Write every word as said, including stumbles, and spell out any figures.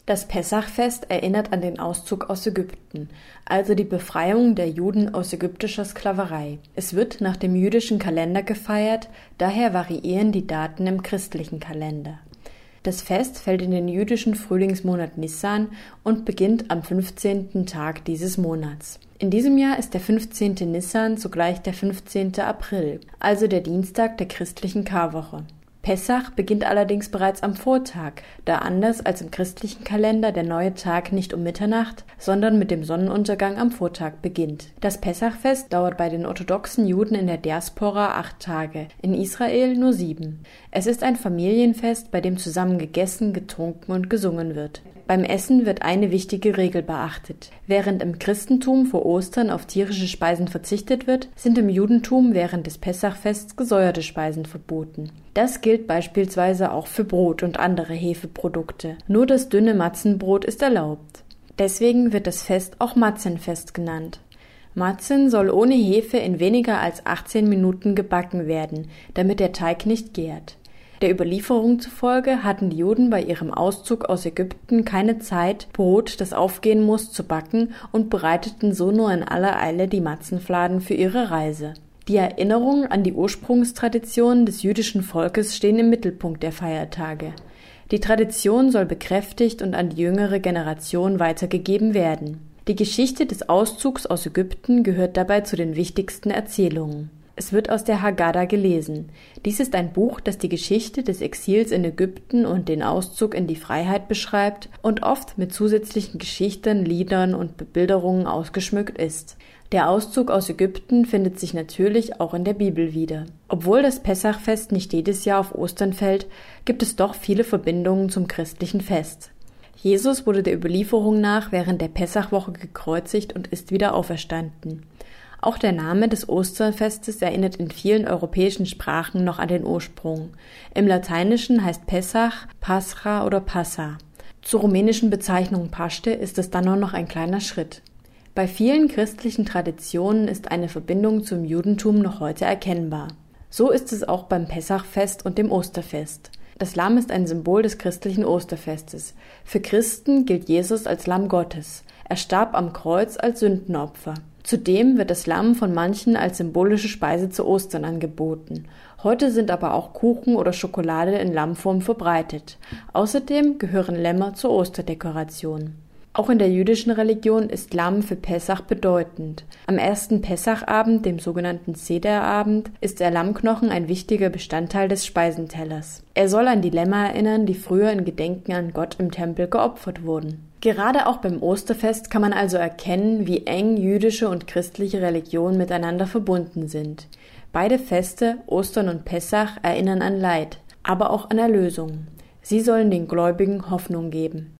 Das Pessachfest erinnert an den Auszug aus Ägypten, also die Befreiung der Juden aus ägyptischer Sklaverei. Es wird nach dem jüdischen Kalender gefeiert, daher variieren die Daten im christlichen Kalender. Das Fest fällt in den jüdischen Frühlingsmonat Nissan und beginnt am fünfzehnten Tag dieses Monats. In diesem Jahr ist der fünfzehnte Nissan zugleich der fünfzehnte April, also der Dienstag der christlichen Karwoche. Pessach beginnt allerdings bereits am Vortag, da anders als im christlichen Kalender der neue Tag nicht um Mitternacht, sondern mit dem Sonnenuntergang am Vortag beginnt. Das Pessachfest dauert bei den orthodoxen Juden in der Diaspora acht Tage, in Israel nur sieben. Es ist ein Familienfest, bei dem zusammen gegessen, getrunken und gesungen wird. Beim Essen wird eine wichtige Regel beachtet. Während im Christentum vor Ostern auf tierische Speisen verzichtet wird, sind im Judentum während des Pessachfests gesäuerte Speisen verboten. Das gilt beispielsweise auch für Brot und andere Hefeprodukte. Nur das dünne Matzenbrot ist erlaubt. Deswegen wird das Fest auch Matzenfest genannt. Matzen soll ohne Hefe in weniger als achtzehn Minuten gebacken werden, damit der Teig nicht gärt. Der Überlieferung zufolge hatten die Juden bei ihrem Auszug aus Ägypten keine Zeit, Brot, das aufgehen muss, zu backen und bereiteten so nur in aller Eile die Matzenfladen für ihre Reise. Die Erinnerungen an die Ursprungstraditionen des jüdischen Volkes stehen im Mittelpunkt der Feiertage. Die Tradition soll bekräftigt und an die jüngere Generation weitergegeben werden. Die Geschichte des Auszugs aus Ägypten gehört dabei zu den wichtigsten Erzählungen. Es wird aus der Haggadah gelesen. Dies ist ein Buch, das die Geschichte des Exils in Ägypten und den Auszug in die Freiheit beschreibt und oft mit zusätzlichen Geschichten, Liedern und Bebilderungen ausgeschmückt ist. Der Auszug aus Ägypten findet sich natürlich auch in der Bibel wieder. Obwohl das Pessachfest nicht jedes Jahr auf Ostern fällt, gibt es doch viele Verbindungen zum christlichen Fest. Jesus wurde der Überlieferung nach während der Pessachwoche gekreuzigt und ist wieder auferstanden. Auch der Name des Osterfestes erinnert in vielen europäischen Sprachen noch an den Ursprung. Im Lateinischen heißt Pessach Pascha oder Passa. Zur rumänischen Bezeichnung Paște ist es dann nur noch ein kleiner Schritt. Bei vielen christlichen Traditionen ist eine Verbindung zum Judentum noch heute erkennbar. So ist es auch beim Pessachfest und dem Osterfest. Das Lamm ist ein Symbol des christlichen Osterfestes. Für Christen gilt Jesus als Lamm Gottes. Er starb am Kreuz als Sündenopfer. Zudem wird das Lamm von manchen als symbolische Speise zu Ostern angeboten. Heute sind aber auch Kuchen oder Schokolade in Lammform verbreitet. Außerdem gehören Lämmer zur Osterdekoration. Auch in der jüdischen Religion ist Lamm für Pessach bedeutend. Am ersten Pessachabend, dem sogenannten Sederabend, ist der Lammknochen ein wichtiger Bestandteil des Speisentellers. Er soll an die Lämmer erinnern, die früher in Gedenken an Gott im Tempel geopfert wurden. Gerade auch beim Osterfest kann man also erkennen, wie eng jüdische und christliche Religion miteinander verbunden sind. Beide Feste, Ostern und Pessach, erinnern an Leid, aber auch an Erlösung. Sie sollen den Gläubigen Hoffnung geben.